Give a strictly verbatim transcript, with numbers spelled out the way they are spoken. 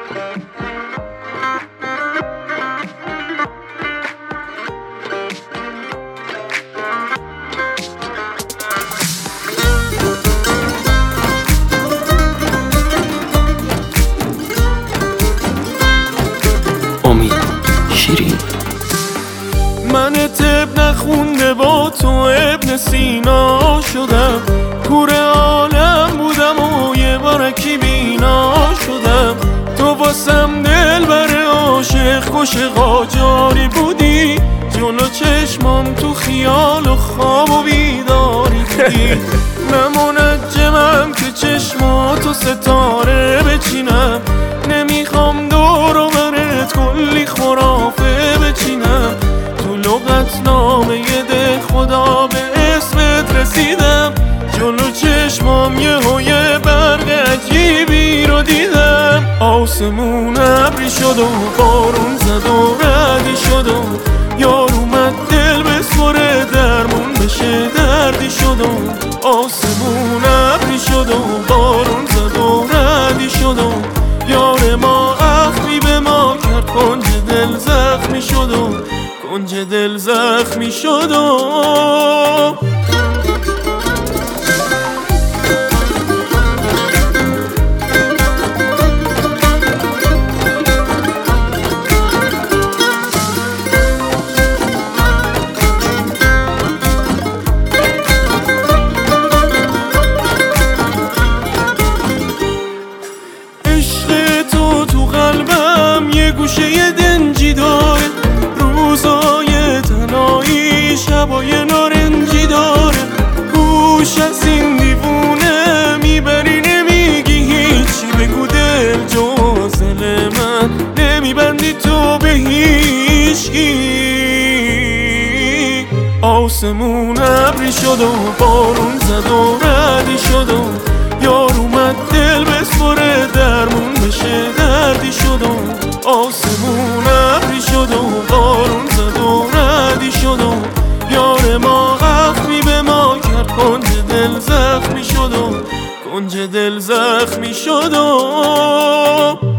امید شیرین. من طب نخونده با تو ابن سینا شدم، کور عالم بودم و یه بارکی بینا شدم. تو واسم دل بر عاشق کش قاجاری بودی، جلو چشمام تو خیال و خواب و بیداری بودی. نه منجمم که چشماتو ستاره بچینم، نمیخوام دور و برت کلی خرافه بچینم. تو لغت نامه ده خدا به اسمت رسیدم، جلو چشمام یه هوی برق عجیبی رو دیدم. آسمون ابری شد و بارون زد و ردی شد و یار اومد دل بسپره درمون بشه دردی شد و آسمون ابری شد و بارون زد و ردی شد و یار ما اخمی به ما کرد، کنج دل زخمی شد و کنج دل زخمی شد و گوشه دنجی داره، روزای تنهایی شبای نارنجی داره. گوش از این دیوونه میبری نمیگی هیچی، بگو دل جز دل من نمیبندی تو به هیچکی. آسمون ابری شد و بارون زد و ردی شد و یار اومد دل بسپره درمون بشه دردی شد و آسمون ابری شد و بارون زد و ردی شد و یار ما اخمی به ما کرد، کنج دل زخمی شد و کنج دل زخمی شد و